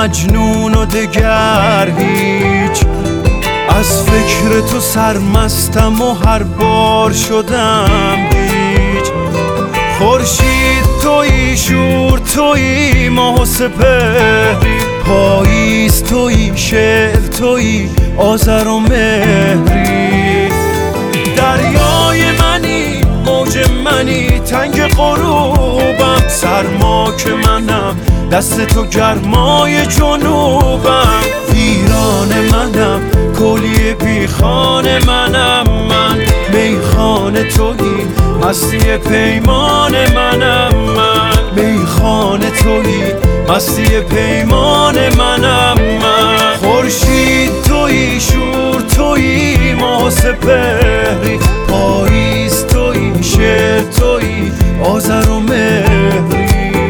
مجنون و دگر هیچ. از فکر تو سرمستم و هر بار شدم هیچ. خورشید تویی، شور تویی، ماه و سپهری، پاییز تویی، شعر تویی، آذر و مهری. دریای منی، موج منی، تنگ غروبم، سرما که منم، دست تو گرمای جنوبم. ویران منم، کلی بیخان منم من، میخانه تویی، مستی پیمان منم من. میخانه تویی، مستی پیمان منم من. خورشید تویی، شور تویی، ماه و سپهری، پاییز تویی، شعر تویی، آذر و مهری.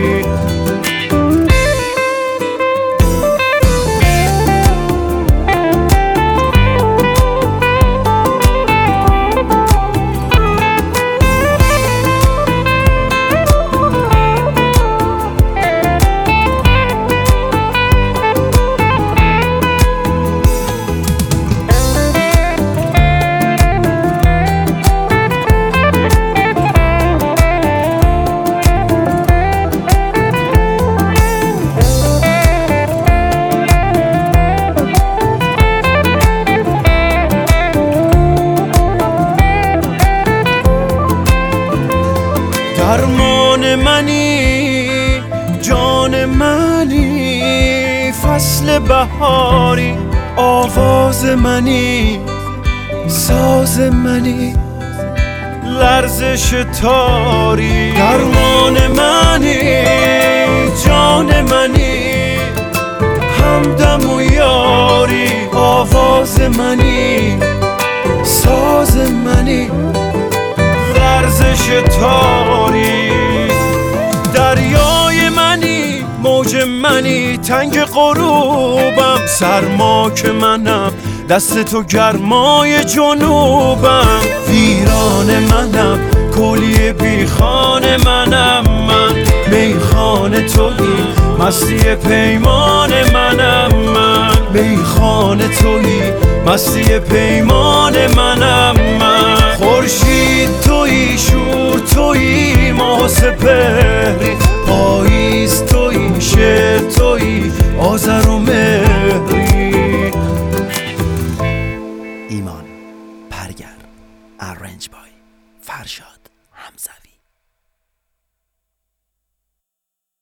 درمان منی، جان منی، فصل بهاری، آواز منی، ساز منی، لرزش تاری. درمان منی، جان منی، همدم و یاری، آواز منی، ساز منی، لرزش تاری. دریای منی، موج منی، تنگ غروبم، سرما که منم، دست تو گرمای جنوبم. ویران منم، کلی بیخان منم من، میخانه تویی، مستی پیمان منم من. میخانه تویی، مستی پیمان منم من. خورشید تویی، شور تویی، ماه و سپهری، پاییز تویی، شعر تویی، آذر و مهری. ایمان پرگر، ارنج بای فرشاد حمزوی.